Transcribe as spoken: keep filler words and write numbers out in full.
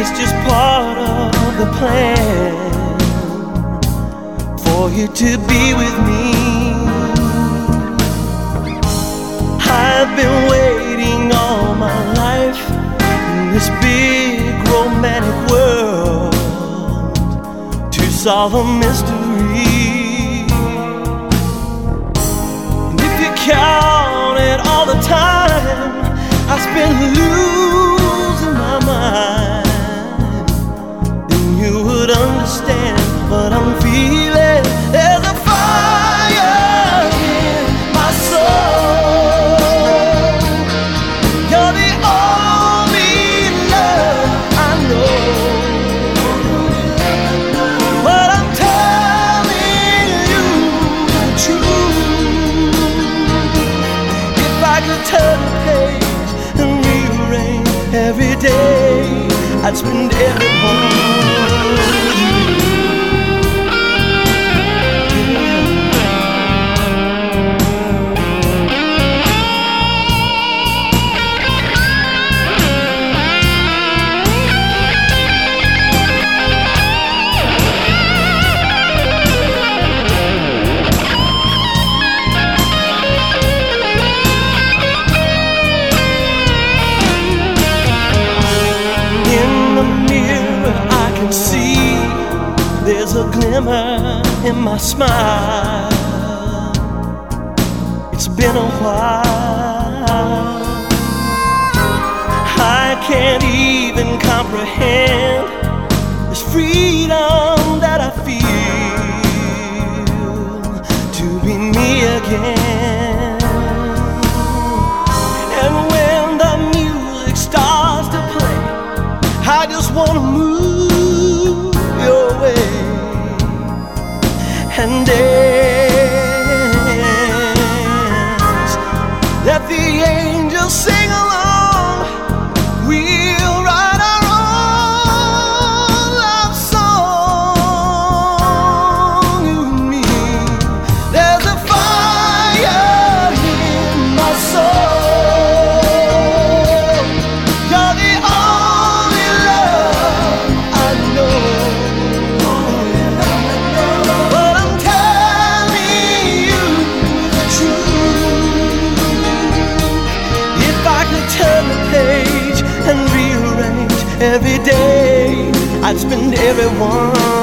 it's just part of the plan for you to be with me. I've been waiting all my life in this big romantic world to solve a mystery. And if you counted all the time I spent losing my mind, then you would understand what I'm feeling. There's a fire in my soul. You're the only love I know. But I'm telling you the truth. If I could turn the page and rearrange every day, I'd spend every moment. There's a glimmer in my smile. It's been a while. I can't even comprehend this freedom that I feel to be me again. And when the music starts to play, I just wanna move your way and dance. Let the angels sing along. We'll write our own love song, you and me. There's a fire in my soul. You're the only love I know. Turn the page and rearrange every day, I'd spend every one.